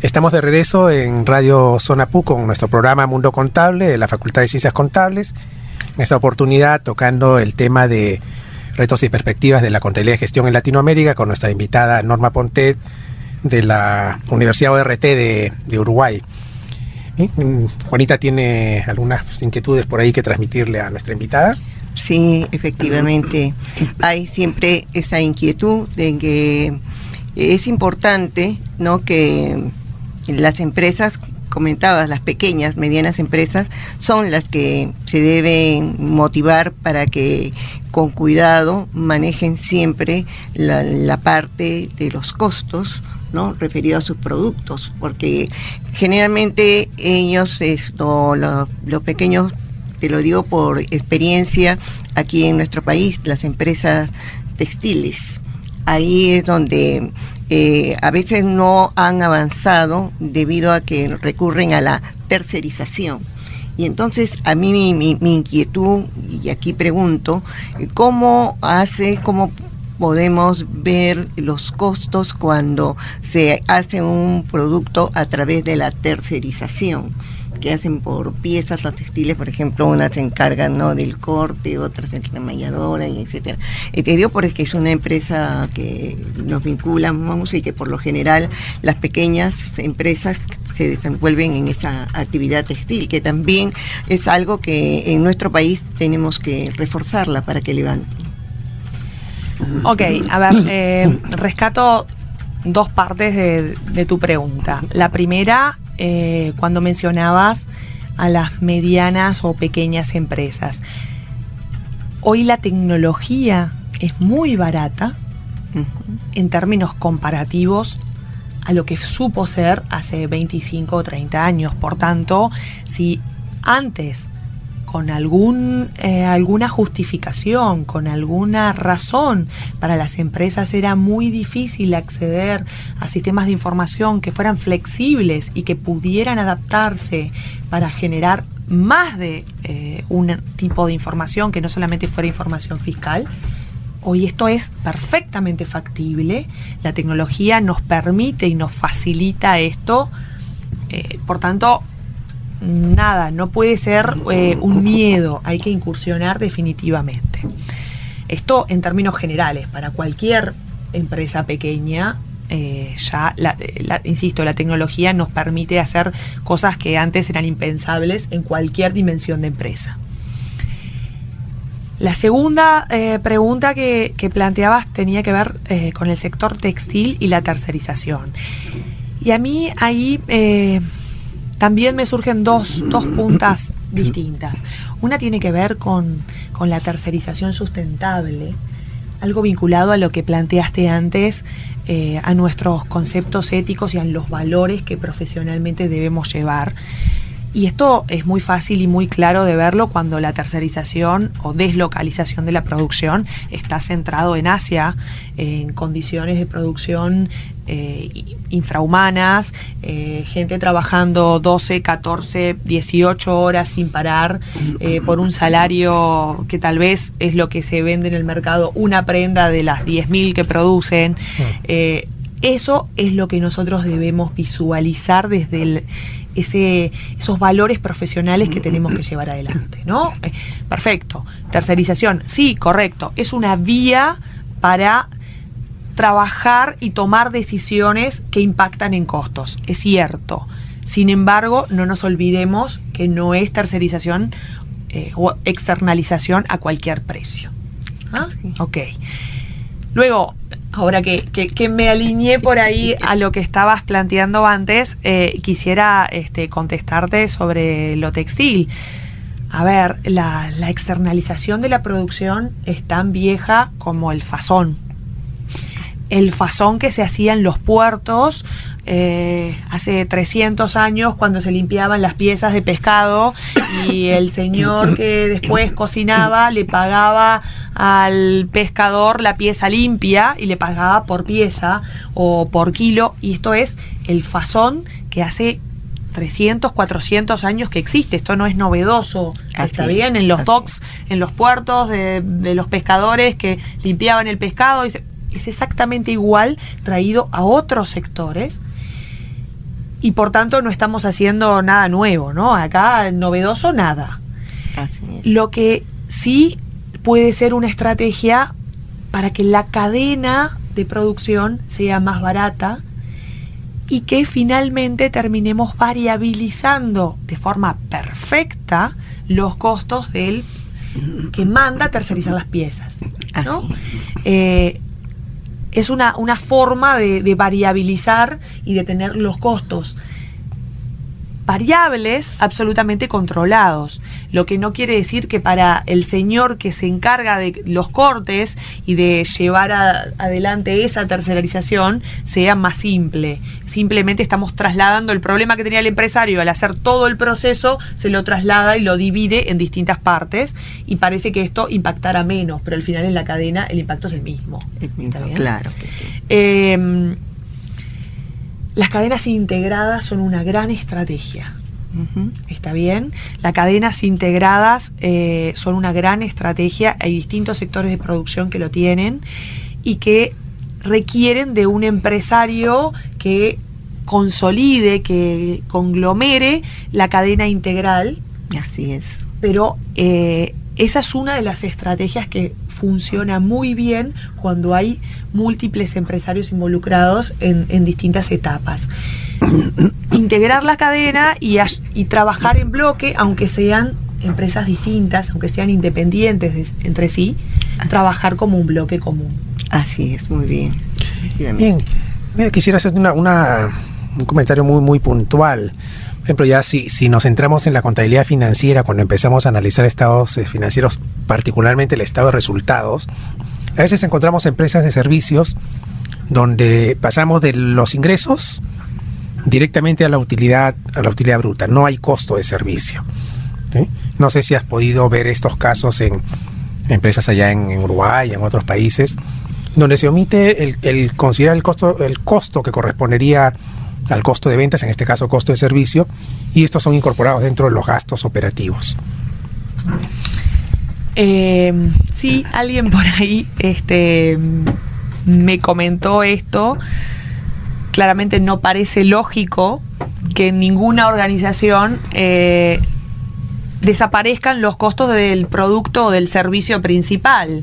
Estamos de regreso en Radio Zona P U con nuestro programa Mundo Contable de la Facultad de Ciencias Contables. En esta oportunidad tocando el tema de retos y perspectivas de la contabilidad y gestión en Latinoamérica con nuestra invitada Norma Pontet de la Universidad O R T de, de Uruguay. ¿Sí? Juanita tiene algunas inquietudes por ahí que transmitirle a nuestra invitada. Sí, efectivamente. Hay siempre esa inquietud de que es importante, ¿no?, que las empresas, comentabas, las pequeñas, medianas empresas, son las que se deben motivar para que con cuidado manejen siempre la, la parte de los costos, ¿no?, referido a sus productos, porque generalmente ellos, esto, los, los pequeños, te lo digo por experiencia, aquí en nuestro país, las empresas textiles, ahí es donde eh, a veces no han avanzado debido a que recurren a la tercerización. Y entonces a mí mi, mi, mi inquietud, y aquí pregunto, ¿cómo hace, cómo podemos ver los costos cuando se hace un producto a través de la tercerización? Que hacen por piezas los textiles, por ejemplo, unas se encargan, ¿no?, del corte, otras en la malladora, y etcétera. Eh, te digo porque es una empresa que nos vincula, vamos, y que por lo general las pequeñas empresas se desenvuelven en esa actividad textil, que también es algo que en nuestro país tenemos que reforzarla para que levante. Ok, a ver, eh, rescato dos partes de, de tu pregunta. La primera, eh, cuando mencionabas a las medianas o pequeñas empresas. Hoy la tecnología es muy barata uh-huh. en términos comparativos a lo que supo ser hace veinticinco o treinta años. Por tanto, si antes con algún, eh, alguna justificación, con alguna razón, para las empresas era muy difícil acceder a sistemas de información que fueran flexibles y que pudieran adaptarse para generar más de eh, un tipo de información que no solamente fuera información fiscal. Hoy esto es perfectamente factible, la tecnología nos permite y nos facilita esto, eh, por tanto, nada, no puede ser eh, un miedo, hay que incursionar definitivamente. Esto en términos generales, para cualquier empresa pequeña, eh, ya, la, la, insisto, la tecnología nos permite hacer cosas que antes eran impensables en cualquier dimensión de empresa. La segunda eh, pregunta que, que planteabas tenía que ver eh, con el sector textil y la tercerización. Y a mí ahí eh, también me surgen dos, dos puntas distintas. Una tiene que ver con, con la tercerización sustentable, algo vinculado a lo que planteaste antes, eh, a nuestros conceptos éticos y a los valores que profesionalmente debemos llevar. Y esto es muy fácil y muy claro de verlo cuando la tercerización o deslocalización de la producción está centrado en Asia, en condiciones de producción eh, infrahumanas, eh, gente trabajando doce, catorce, dieciocho horas sin parar eh, por un salario que tal vez es lo que se vende en el mercado, una prenda de las diez mil que producen. Eh, eso es lo que nosotros debemos visualizar desde el Ese, esos valores profesionales que tenemos que llevar adelante, ¿no? Eh, perfecto. Tercerización, sí, correcto. Es una vía para trabajar y tomar decisiones que impactan en costos, es cierto. Sin embargo, no nos olvidemos que no es tercerización eh, o externalización a cualquier precio. ¿Ah? Sí. Ok. Luego, ahora que, que, que me alineé por ahí a lo que estabas planteando antes, eh, quisiera este, contestarte sobre lo textil. A ver, la, la externalización de la producción es tan vieja como el fasón. El fasón que se hacía en los puertos eh, hace trescientos años, cuando se limpiaban las piezas de pescado y el señor que después cocinaba le pagaba al pescador la pieza limpia y le pagaba por pieza o por kilo, y esto es el fasón que hace trescientos, cuatrocientos años que existe. Esto no es novedoso, así, está bien, en los así. docks, en los puertos de, de los pescadores que limpiaban el pescado, y se, es exactamente igual traído a otros sectores. y por tanto no estamos haciendo nada nuevo, ¿no? Acá novedoso nada. Así es. Lo que sí puede ser una estrategia para que la cadena de producción sea más barata y que finalmente terminemos variabilizando de forma perfecta los costos del que manda a tercerizar las piezas, ¿no? Eh, es una, una forma de, de variabilizar y de tener los costos variables absolutamente controlados, lo que no quiere decir que para el señor que se encarga de los cortes y de llevar a, adelante esa tercerización sea más simple. Simplemente estamos trasladando el problema que tenía el empresario al hacer todo el proceso, se lo traslada y lo divide en distintas partes y parece que esto impactará menos, pero al final en la cadena el impacto es el mismo. El mismo, claro que sí. Eh, Las cadenas integradas son una gran estrategia. Uh-huh. ¿Está bien? Las cadenas integradas eh, son una gran estrategia. Hay distintos sectores de producción que lo tienen y que requieren de un empresario que consolide, que conglomere la cadena integral. Así es. Pero eh, esa es una de las estrategias que funciona muy bien cuando hay múltiples empresarios involucrados en, en distintas etapas. Integrar la cadena y, y trabajar en bloque, aunque sean empresas distintas, aunque sean independientes de, entre sí, trabajar como un bloque común. Así es, muy bien. Bien, mira, quisiera hacer una, una, un comentario muy, muy puntual. Por ejemplo, ya si, si nos centramos en la contabilidad financiera, cuando empezamos a analizar estados eh, financieros, particularmente el estado de resultados, a veces encontramos empresas de servicios donde pasamos de los ingresos directamente a la utilidad, a la utilidad bruta. No hay costo de servicio, ¿sí? No sé si has podido ver estos casos en empresas allá en, en Uruguay, en otros países, donde se omite el, el considerar el costo, el costo que correspondería al costo de ventas, en este caso costo de servicio, y estos son incorporados dentro de los gastos operativos. Eh, sí, alguien por ahí este, me comentó esto. Claramente no parece lógico que en ninguna organización eh, desaparezcan los costos del producto o del servicio principal.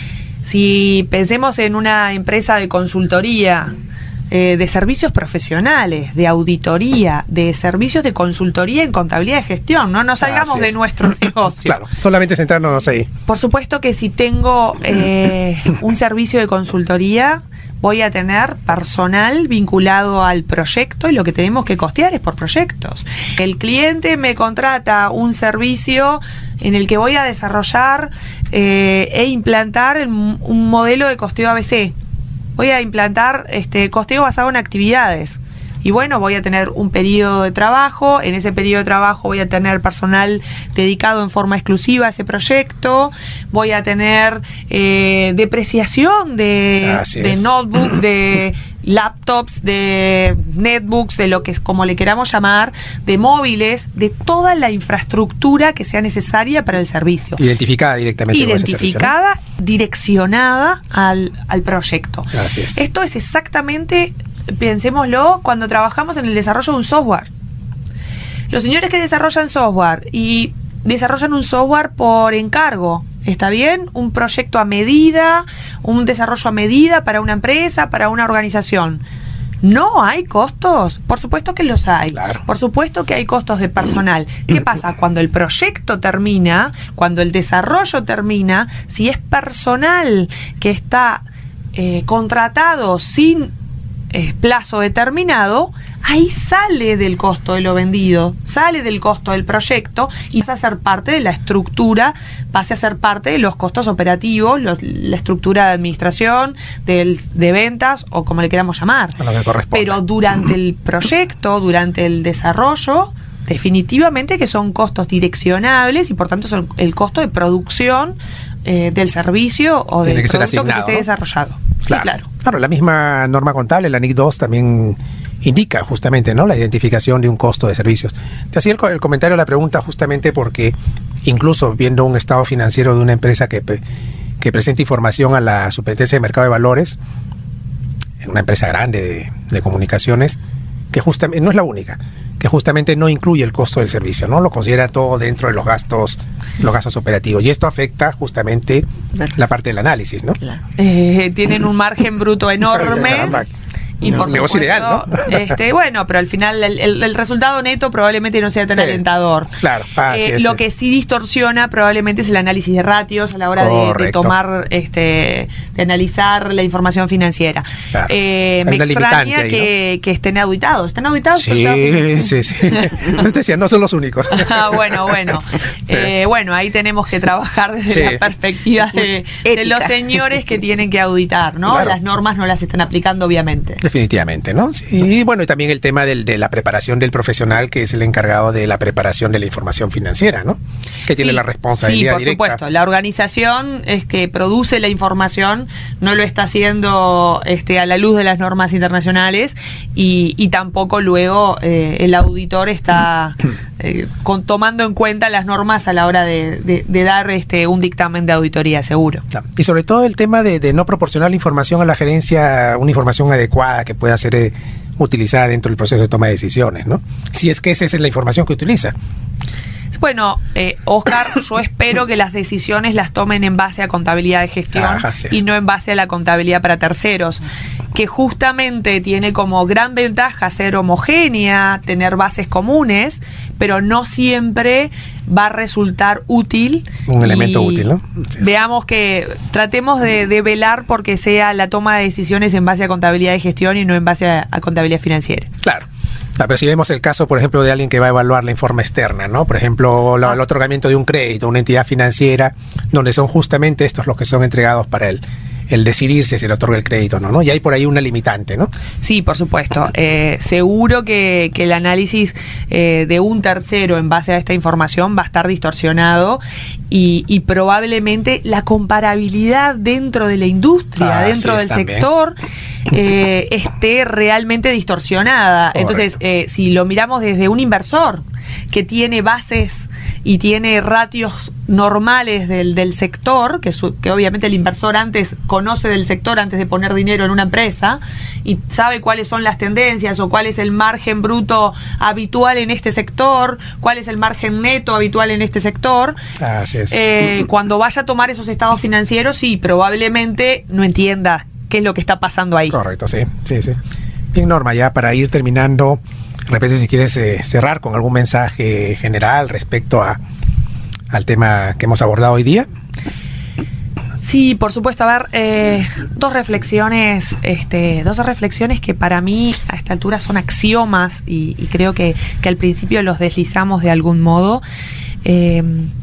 Si pensemos en una empresa de consultoría, Eh, de servicios profesionales, de auditoría, de servicios de consultoría en contabilidad y gestión, no nos salgamos de nuestro negocio. Claro, solamente centrarnos ahí. Por supuesto que si tengo eh, un servicio de consultoría, voy a tener personal vinculado al proyecto y lo que tenemos que costear es por proyectos. El cliente me contrata un servicio en el que voy a desarrollar eh, e implantar un modelo de costeo A B C. Voy a implantar este costeo basado en actividades. Y bueno, voy a tener un periodo de trabajo, en ese periodo de trabajo voy a tener personal dedicado en forma exclusiva a ese proyecto, voy a tener eh, depreciación de, de notebook, de laptops, de netbooks, de lo que es como le queramos llamar, de móviles, de toda la infraestructura que sea necesaria para el servicio. Identificada directamente. Identificada, ese servicio, ¿no? Direccionada al, al proyecto. Así es. Esto es exactamente, pensémoslo, cuando trabajamos en el desarrollo de un software. Los señores que desarrollan software y desarrollan un software por encargo, ¿está bien? Un proyecto a medida, un desarrollo a medida para una empresa, para una organización. ¿No hay costos? Por supuesto que los hay. Claro. Por supuesto que hay costos de personal. ¿Qué pasa? Cuando el proyecto termina, cuando el desarrollo termina, si es personal que está eh, contratado sin eh, plazo determinado, ahí sale del costo de lo vendido, sale del costo del proyecto y pasa a ser parte de la estructura, pasa a ser parte de los costos operativos, los, la estructura de administración, del, de ventas o como le queramos llamar. A lo que corresponde. Pero durante el proyecto, durante el desarrollo, definitivamente que son costos direccionables y por tanto son el costo de producción eh, del servicio o Tiene del que producto ser asignado, que se esté ¿no? desarrollado. Claro. Sí, claro. Claro, la misma norma contable, la N I C dos, también indica justamente, ¿no?, la identificación de un costo de servicios. Te hacía el, el comentario, la pregunta, justamente porque incluso viendo un estado financiero de una empresa que, que presenta información a la Superintendencia de Mercado de Valores, una empresa grande de, de comunicaciones, que justamente no es la única, que justamente no incluye el costo del servicio, ¿no? Lo considera todo dentro de los gastos, los gastos operativos. Y esto afecta justamente la parte del análisis, ¿no? Eh, tienen un margen bruto enorme. Y por negocio supuesto, ideal, ¿no? este, bueno, pero al final el, el, el resultado neto probablemente no sea tan sí, alentador. Claro, ah, eh, sí, lo sí. que sí distorsiona probablemente es el análisis de ratios a la hora de, de tomar, este, de analizar la información financiera. Claro. Eh, me extraña ahí, que, ¿no? que estén auditados. ¿Están auditados? Sí, sí, sí. Te decía, no son los únicos. Ah, bueno, bueno. Sí. Eh, bueno, ahí tenemos que trabajar desde sí. la perspectiva de, de los señores que tienen que auditar, ¿no? Claro. Las normas no las están aplicando, obviamente. Definitivamente, ¿no? Sí, y bueno, y también el tema del, de la preparación del profesional, que es el encargado de la preparación de la información financiera, ¿no? Que tiene sí, la responsabilidad. Sí, por directa. supuesto. La organización es que produce la información, no lo está haciendo este, a la luz de las normas internacionales y, y tampoco luego eh, el auditor está eh, con, tomando en cuenta las normas a la hora de, de, de dar este, un dictamen de auditoría, seguro. Y sobre todo el tema de, de no proporcionar la información a la gerencia, una información adecuada que pueda ser eh, utilizada dentro del proceso de toma de decisiones, ¿no? Si es que esa es la información que utiliza. Bueno, eh, Oscar, yo espero que las decisiones las tomen en base a contabilidad de gestión ah, y no en base a la contabilidad para terceros, que justamente tiene como gran ventaja ser homogénea, tener bases comunes, pero no siempre va a resultar útil. Un elemento útil, ¿no? Sí. Veamos que tratemos de, de velar porque sea la toma de decisiones en base a contabilidad de gestión y no en base a, a contabilidad financiera. Claro. Pero si vemos el caso, por ejemplo, de alguien que va a evaluar la informa externa, ¿no? Por ejemplo, la, el otorgamiento de un crédito, una entidad financiera, donde son justamente estos los que son entregados para el, el decidirse si le otorga el crédito o no, ¿no? Y hay por ahí una limitante, ¿no? Sí, por supuesto. Eh, seguro que, que el análisis eh, de un tercero en base a esta información va a estar distorsionado y, y probablemente la comparabilidad dentro de la industria, ah, dentro sí, del también. sector... Eh, esté realmente distorsionada. Correcto. Entonces, eh, si lo miramos desde un inversor que tiene bases y tiene ratios normales del, del sector, que, su, que obviamente el inversor antes conoce del sector antes de poner dinero en una empresa y sabe cuáles son las tendencias o cuál es el margen bruto habitual en este sector, cuál es el margen neto habitual en este sector. Así es. Eh, cuando vaya a tomar esos estados financieros, sí, probablemente no entienda qué es lo que está pasando ahí. Correcto, sí, sí, sí. Bien, Norma, ya para ir terminando, de repente si quieres eh, cerrar con algún mensaje general respecto a al tema que hemos abordado hoy día. Sí, por supuesto. A ver, eh, dos reflexiones, este, dos reflexiones que para mí a esta altura son axiomas y, y creo que, que al principio los deslizamos de algún modo. Eh,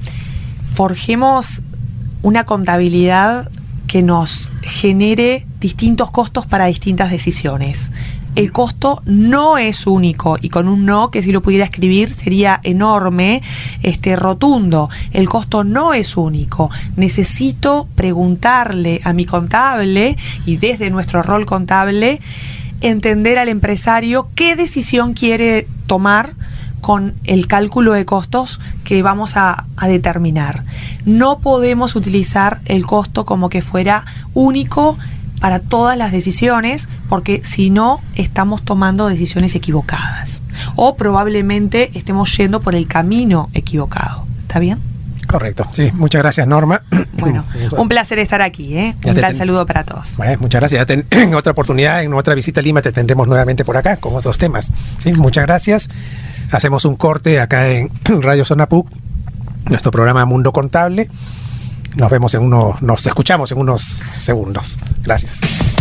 forjemos una contabilidad que nos genere distintos costos para distintas decisiones. El costo no es único y con un no que si lo pudiera escribir sería enorme, este rotundo. El costo no es único. Necesito preguntarle a mi contable y desde nuestro rol contable entender al empresario qué decisión quiere tomar con el cálculo de costos que vamos a, a determinar. No podemos utilizar el costo como que fuera único para todas las decisiones, porque si no, estamos tomando decisiones equivocadas. O probablemente estemos yendo por el camino equivocado. ¿Está bien? Correcto, sí. Muchas gracias, Norma. Bueno, un placer estar aquí, ¿eh? Un gran ten... saludo para todos. Bueno, muchas gracias. Ya ten... En otra oportunidad, en otra visita a Lima, te tendremos nuevamente por acá con otros temas. Sí, muchas gracias. Hacemos un corte acá en Radio Zona P U C, nuestro programa Mundo Contable. Nos vemos en unos, nos escuchamos en unos segundos. Gracias.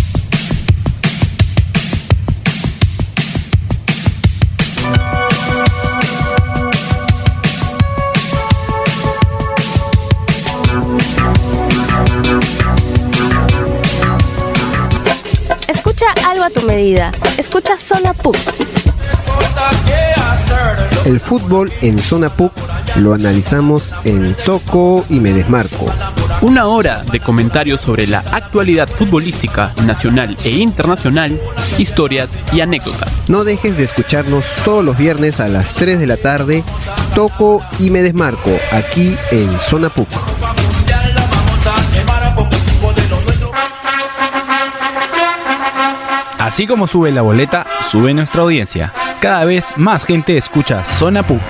Escucha algo a tu medida. Escucha Zona P U C. El fútbol en Zona P U C lo analizamos en Toco y Me Desmarco. Una hora de comentarios sobre la actualidad futbolística nacional e internacional, historias y anécdotas. No dejes de escucharnos todos los viernes a las tres de la tarde, Toco y Me Desmarco, aquí en Zona P U C. Así Así como sube la boleta, sube nuestra audiencia. Cada vez más gente escucha Zona P U C.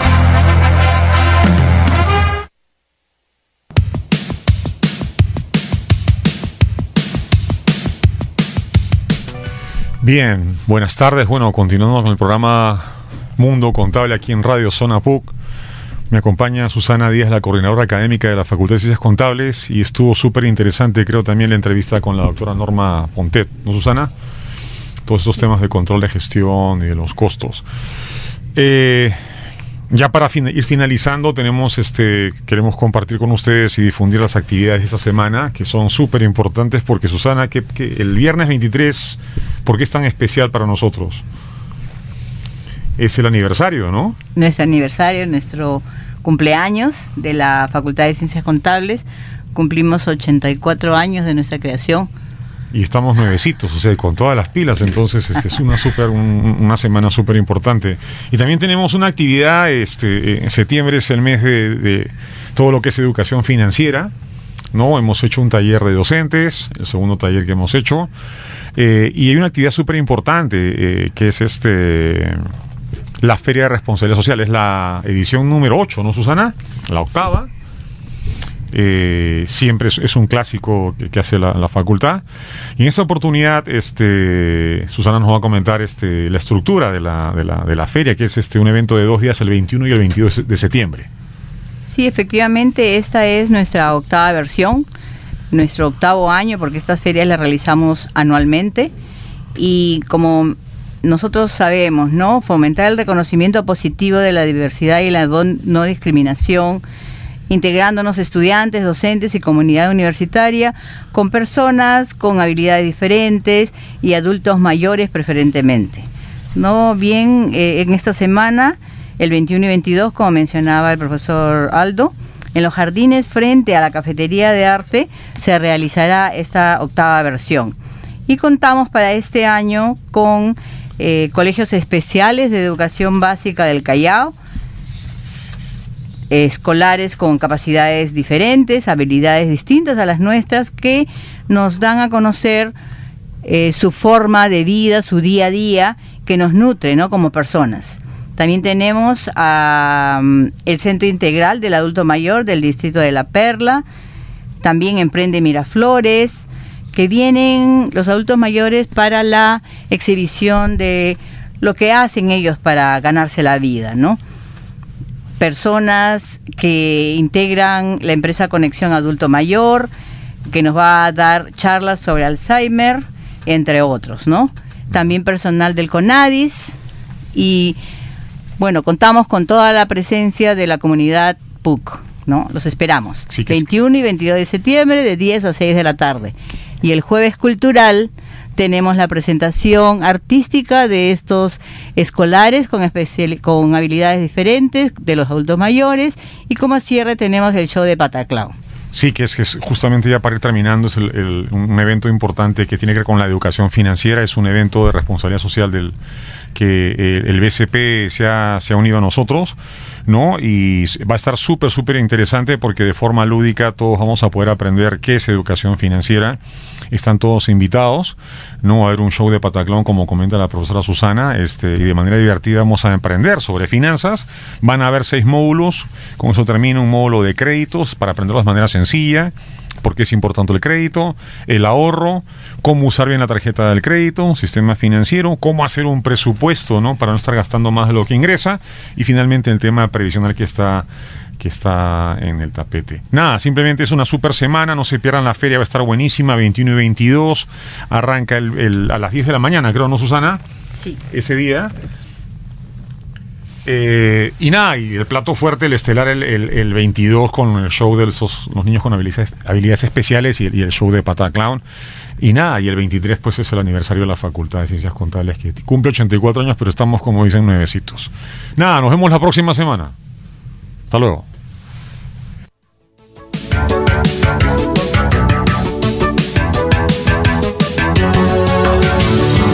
Bien, buenas tardes. Bueno, continuando con el programa Mundo Contable aquí en Radio Zona P U C. Me acompaña Susana Díaz, la coordinadora académica de la Facultad de Ciencias Contables, y estuvo súper interesante, creo, también la entrevista con la doctora Norma Pontet, ¿no, Susana? Todos estos temas de control de gestión y de los costos. Eh, ya para fin ir finalizando, tenemos este queremos compartir con ustedes y difundir las actividades de esta semana, que son súper importantes, porque, Susana, que, que el viernes veintitrés, ¿por qué es tan especial para nosotros? Es el aniversario, ¿no? Nuestro aniversario, nuestro cumpleaños de la Facultad de Ciencias Contables. Cumplimos ochenta y cuatro años de nuestra creación. Y estamos nuevecitos, o sea, con todas las pilas, entonces este, es una super, un, una semana súper importante. Y también tenemos una actividad, este, en septiembre es el mes de, de todo lo que es educación financiera, ¿no? Hemos hecho un taller de docentes, el segundo taller que hemos hecho, eh, y hay una actividad súper importante, eh, que es este... la Feria de Responsabilidad Social, es la edición número ocho, ¿no, Susana? La octava. Eh, siempre es, es un clásico que, que hace la, la facultad. Y en esta oportunidad, este, Susana nos va a comentar este, la estructura de la, de, la, de la feria, que es este, un evento de dos días, el veintiuno y el veintidós de septiembre. Sí, efectivamente, esta es nuestra octava versión, nuestro octavo año, porque estas ferias las realizamos anualmente. Y como nosotros sabemos, ¿no?, fomentar el reconocimiento positivo de la diversidad y la don, no discriminación, integrándonos estudiantes, docentes y comunidad universitaria con personas con habilidades diferentes y adultos mayores preferentemente. No bien, eh, en esta semana, el veintiuno y veintidós, como mencionaba el profesor Aldo, en los jardines frente a la cafetería de arte se realizará esta octava versión. Y contamos para este año con Eh, colegios especiales de educación básica del Callao, eh, escolares con capacidades diferentes, habilidades distintas a las nuestras, que nos dan a conocer eh, su forma de vida, su día a día, que nos nutre, ¿no?, como personas. También tenemos a, um, el Centro Integral del Adulto Mayor del Distrito de La Perla, también Emprende Miraflores, que vienen los adultos mayores para la exhibición de lo que hacen ellos para ganarse la vida, ¿no? Personas que integran la empresa Conexión Adulto Mayor, que nos va a dar charlas sobre Alzheimer, entre otros, ¿no? También personal del CONADIS, y bueno, contamos con toda la presencia de la comunidad P U C, ¿no? Los esperamos. Sí, veintiuno y veintidós de septiembre, de diez a seis de la tarde. Y el jueves cultural tenemos la presentación artística de estos escolares con, especial, con habilidades diferentes, de los adultos mayores, y como cierre tenemos el show de Pataclown. Sí, que es, que es justamente ya para ir terminando, es el, el, un evento importante que tiene que ver con la educación financiera, es un evento de responsabilidad social del que eh, el B C P se ha, se ha unido a nosotros, ¿no? Y va a estar súper, súper interesante, porque de forma lúdica todos vamos a poder aprender qué es educación financiera. Están todos invitados, ¿no? Va a haber un show de Pataclown, como comenta la profesora Susana, este, y de manera divertida vamos a aprender sobre finanzas. Van a haber seis módulos, con eso termina un módulo de créditos para aprenderlo de manera sencilla, porque es importante el crédito, el ahorro, cómo usar bien la tarjeta del crédito, sistema financiero, cómo hacer un presupuesto, ¿no?, para no estar gastando más de lo que ingresa, y finalmente el tema previsional que está que está en el tapete. Nada, simplemente es una super semana, no se pierdan la feria, va a estar buenísima, veintiuno y veintidós, arranca el, el, a las diez de la mañana, creo, ¿no, Susana? Sí. Ese día. Eh, y nada, y el plato fuerte, el estelar, el, el, el veintidós, con el show de los, los niños con habilidades, habilidades especiales, y el, y el show de Pataclown. Y nada, y el veintitrés pues es el aniversario de la Facultad de Ciencias Contables, que cumple ochenta y cuatro años, pero estamos, como dicen, nuevecitos. Nada, nos vemos la próxima semana. Hasta luego.